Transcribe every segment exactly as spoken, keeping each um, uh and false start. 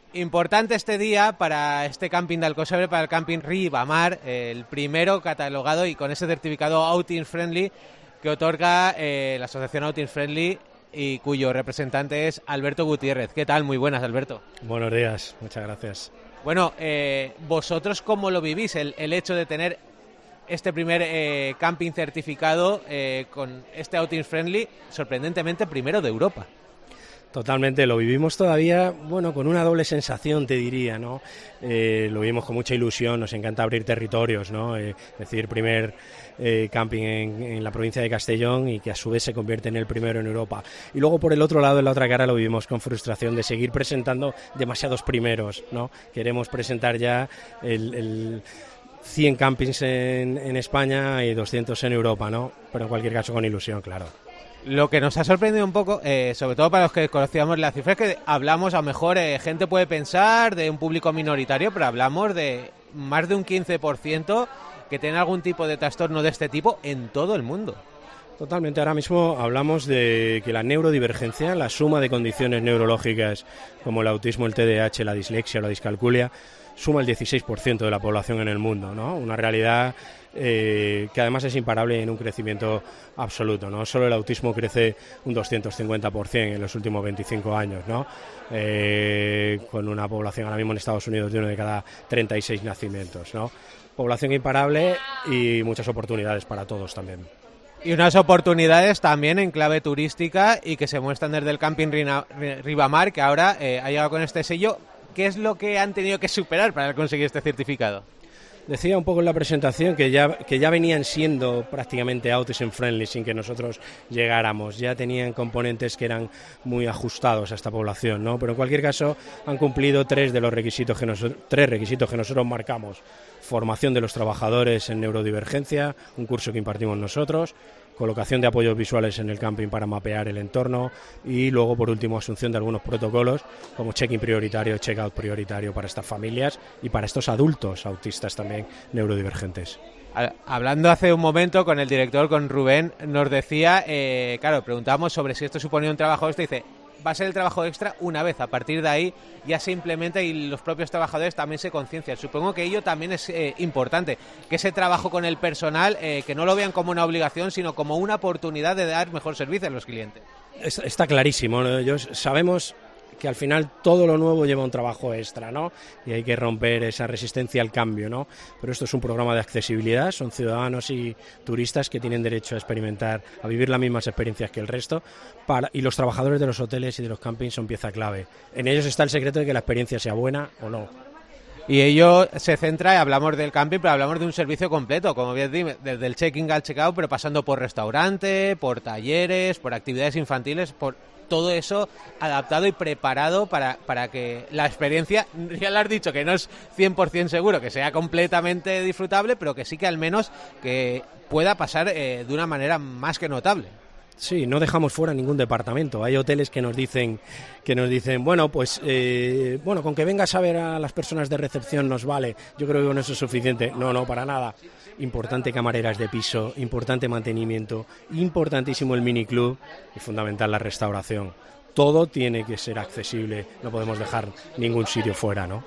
Importante este día para este camping de Alcosebre, para el camping Ribamar, el primero catalogado y con ese certificado Outing Friendly que otorga eh, la asociación Outing Friendly y cuyo representante es Alberto Gutiérrez. ¿Qué tal? Muy buenas, Alberto. Buenos días, muchas gracias. Bueno, eh, ¿vosotros cómo lo vivís el, el hecho de tener este primer eh, camping certificado eh, con este Outing Friendly, sorprendentemente primero de Europa? Totalmente, lo vivimos todavía, bueno, con una doble sensación, te diría, ¿no? Eh, lo vivimos con mucha ilusión, nos encanta abrir territorios, ¿no? Eh, es decir, primer eh, camping en, en la provincia de Castellón y que a su vez se convierte en el primero en Europa. Y luego por el otro lado, en la otra cara, lo vivimos con frustración de seguir presentando demasiados primeros, ¿no? Queremos presentar ya el... el cien campings en, en España y doscientos en Europa, ¿no? Pero en cualquier caso con ilusión, claro. Lo que nos ha sorprendido un poco, eh, sobre todo para los que conocíamos la cifra, es que hablamos, a lo mejor eh, gente puede pensar de un público minoritario, pero hablamos de más de un quince por ciento que tiene algún tipo de trastorno de este tipo en todo el mundo. Totalmente, ahora mismo hablamos de que la neurodivergencia, la suma de condiciones neurológicas como el autismo, el T D A H, la dislexia o la discalculia, suma el dieciséis por ciento de la población en el mundo, ¿no? Una realidad eh, que además es imparable en un crecimiento absoluto, ¿no? Solo el autismo crece un doscientos cincuenta por ciento en los últimos veinticinco años, ¿no? Eh, con una población ahora mismo en Estados Unidos de uno de cada treinta y seis nacimientos, ¿no? Población imparable y muchas oportunidades para todos también. Y unas oportunidades también en clave turística y que se muestran desde el camping Ribamar, que ahora eh, ha llegado con este sello. ¿Qué es lo que han tenido que superar para conseguir este certificado? Decía un poco en la presentación que ya, que ya venían siendo prácticamente autism friendly sin que nosotros llegáramos, ya tenían componentes que eran muy ajustados a esta población, ¿no? Pero en cualquier caso han cumplido tres de los requisitos que nosotros, tres requisitos que nosotros marcamos: formación de los trabajadores en neurodivergencia, un curso que impartimos nosotros, colocación de apoyos visuales en el camping para mapear el entorno y luego, por último, asunción de algunos protocolos como check-in prioritario, check-out prioritario para estas familias y para estos adultos autistas también neurodivergentes. Hablando hace un momento con el director, con Rubén, nos decía, eh, claro, preguntábamos sobre si esto suponía un trabajo extra, y dice, va a ser el trabajo extra una vez, a partir de ahí ya se implementa y los propios trabajadores también se conciencian. Supongo que ello también es eh, importante, que ese trabajo con el personal, eh, que no lo vean como una obligación, sino como una oportunidad de dar mejor servicio a los clientes. Está clarísimo, ¿no? Ellos sabemos que al final todo lo nuevo lleva un trabajo extra, ¿no? Y hay que romper esa resistencia al cambio, ¿no? Pero esto es un programa de accesibilidad, son ciudadanos y turistas que tienen derecho a experimentar, a vivir las mismas experiencias que el resto, para, y los trabajadores de los hoteles y de los campings son pieza clave. En ellos está el secreto de que la experiencia sea buena o no. Y ello se centra, hablamos del camping, pero hablamos de un servicio completo, como bien dime, desde el check-in al check-out, pero pasando por restaurante, por talleres, por actividades infantiles, por todo eso adaptado y preparado para, para que la experiencia, ya lo has dicho, que no es cien por ciento seguro que sea completamente disfrutable, pero que sí que al menos que pueda pasar eh, de una manera más que notable. Sí, no dejamos fuera ningún departamento. Hay hoteles que nos dicen, que nos dicen, bueno, pues, eh, bueno, con que vengas a ver a las personas de recepción nos vale. Yo creo que con eso es suficiente. No, no, para nada. Importante camareras de piso, importante mantenimiento, importantísimo el miniclub y fundamental la restauración. Todo tiene que ser accesible. No podemos dejar ningún sitio fuera, ¿no?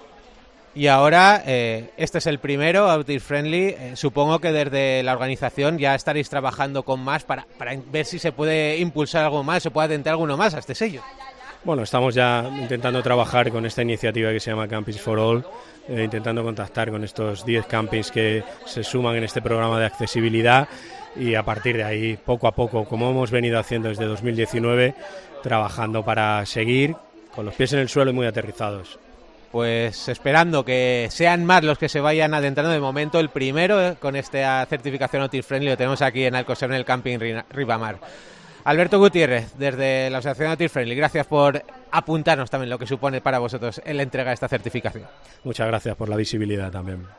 Y ahora, eh, este es el primero, Outing Friendly. Eh, supongo que desde la organización ya estaréis trabajando con más para, para ver si se puede impulsar algo más, se puede atentar alguno más a este sello. Bueno, estamos ya intentando trabajar con esta iniciativa que se llama Campings for All, eh, intentando contactar con estos diez campings que se suman en este programa de accesibilidad y a partir de ahí, poco a poco, como hemos venido haciendo desde dos mil diecinueve, trabajando para seguir con los pies en el suelo y muy aterrizados. Pues esperando que sean más los que se vayan adentrando. De momento el primero eh, con esta certificación Outing Friendly lo tenemos aquí en Alcosebre, en el camping Ribamar. Alberto Gutiérrez, desde la Asociación Outing Friendly, gracias por apuntarnos también lo que supone para vosotros la entrega de esta certificación. Muchas gracias por la visibilidad también.